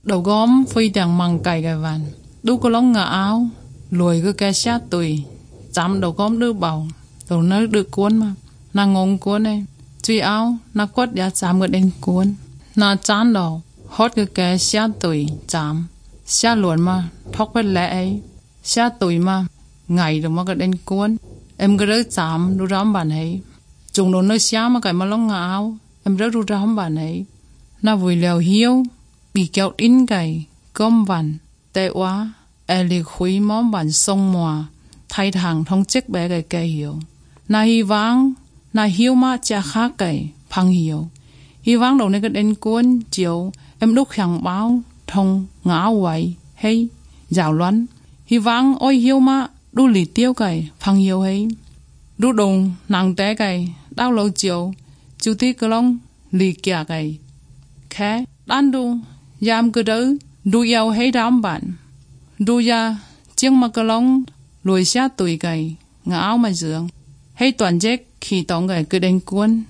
đầu gom phi đằng măng cày cái vàn đu có lóng ngả áo lùi cái cái xa tùy chạm đầu gom đưa bầu đầu nó được cuốn mà nàng ngông cuốn này truy áo nó quất giá chạm cái đen cuốn nó chán đầu hót cái xa tùy chạm xa luồn mà thóc với lẽ ấy xa tùy mà ngày rồi mà cái đen cuốn em cứ rớt chạm đu rắm bàn ấy chúng nó nơi xa mà cái mà lóng ngả áo em rớt đu rắm bàn ấy nó vui lèo hiếu bị kéo in cái gom vằn tệ quá liệt khuy món vằn sông mòa thay thằng thông chiếc bé cái hiểu na hy vắng na hiếu mà cha khác cái phăng hiểu hy vắng đầu này cái đến cuốn chiều em đúc hàng báo thông ngã quậy hay rào loắn hy vắng ôi hiếu mà đu lì tiêu cái phăng hiểu hay đu đồng nàng té cái đau lâu chiều chú tí cơ long lì kia cái khé đan đu yam cơ đỡ đu yêu hay đám bạn đu ya chiếng mà cơ long lùi xa tùy cái ngã áo mà dưỡng hay toàn chết khi tông cái cứ đánh cuốn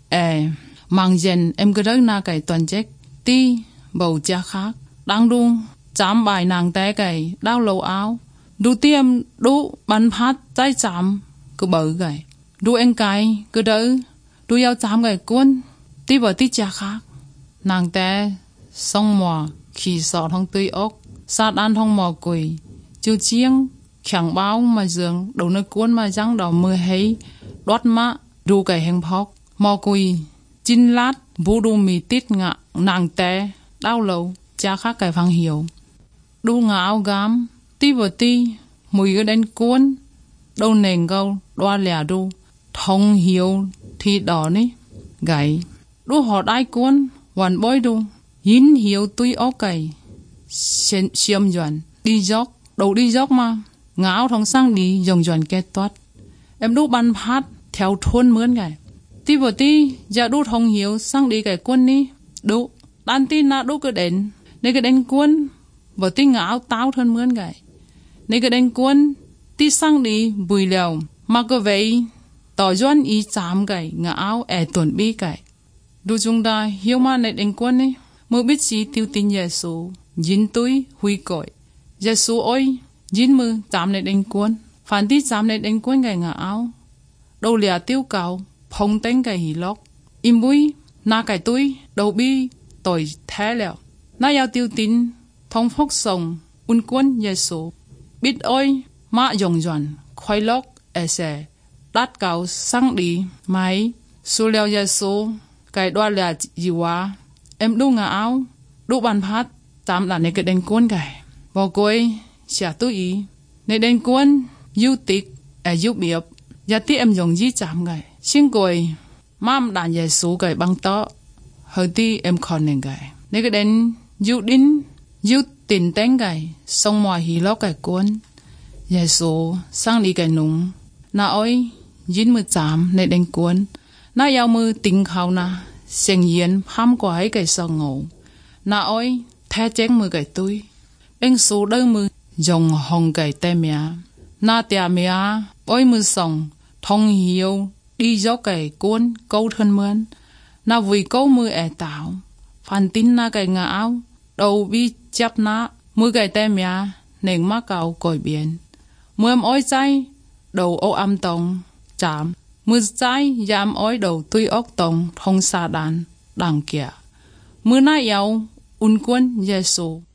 mang dần em cơ đỡ na cái toàn chết ti bầu cha khác đang đu chạm bài nàng té cái đau lâu áo đu tiêm đu bắn phát trái chạm cứ bờ cái đu anh cái cứ đỡ đu yêu chạm cái cuốn ti bờ ti cha khác nàng té sông mò khi sọ thông tươi ốc sát ăn thông mò quỳ chiêu chiêng khẳng báo mà giường đầu nơi cuốn mà răng đỏ mưa hay đót má đu cái hình phóc mò quỳ chín lát vũ đu mì tít ngạ nàng té đau lâu cha khác cái phang hiểu đu ngã áo gám ti vừa ti mùi cái đánh cuốn đâu nền câu đoa lẻ đu thông hiểu thì đỏ ní gãy đu họ đai cuốn hoàn bối đu yến hiểu tuy ốc cái xiêm doan đi dốc đầu đi dốc mà ngáo thông sang đi dòng doan kết toát em đu ban phát theo thôn mướn cái ti vừa ti giờ đu thông hiểu sang đi cái quân ní đu đan tin na đu cái đến nơi cái đến quân vừa ti ngáo táo thôn mướn cái nơi cái đến quân ti sang đi bùi lèo mà cái vậy tỏ doan ý chạm cái ngáo tuần bi cái đu chúng ta hiểu mà nơi đến quân ní mơ biết gì tiêu tin Giêsu dính túi huy cội Giêsu ơi dính mơ chạm này đánh cuốn phản tí chạm này đánh cuốn cái ngã áo đầu lìa tiêu cầu phong tên cái hỉ lóc im bui na cái túi đầu bi tội thế lẹo na giao tiêu tin thông phúc sông un cuốn Giêsu biết ơi má dòng dọn khoai lóc xe đắt cầu sang đi máy su leo Giêsu cái đoa lìa gì quá em đu ngã áo đu bàn phát tạm là nơi cái đánh cuốn cái vào cuối xả túi ý nơi đánh cuốn yêu tịch yêu biệp giờ tí em dùng gì chạm cái xin coi mam đàn giải số cái băng to hơi tí em còn nên cái nơi cái đánh yêu đính yêu tình tên cái xong mọi hí lóc cái cuốn giải số sang đi cái núng na ơi dính mưa chạm nơi đánh cuốn na yêu mưa tình khâu na sinh yên ham quái cái sờ ngủ na ơi thay chén mưa cái túi bên số đơn mưa dùng hồng cái tem mía na tia mía ôi mưa sòng thông hiểu đi gió cái cuốn câu thân mướn na vui câu mưa tạo phản tin na cái ngã áo đầu bi chấp na mưa cái tem mía nền má cầu còi biển mưa em ôi chay đầu ô âm tông chạm mưa trái giảm ối đầu tuy ốc tông thông xa đàn đằng kia mưa na yêu un quân Giêsu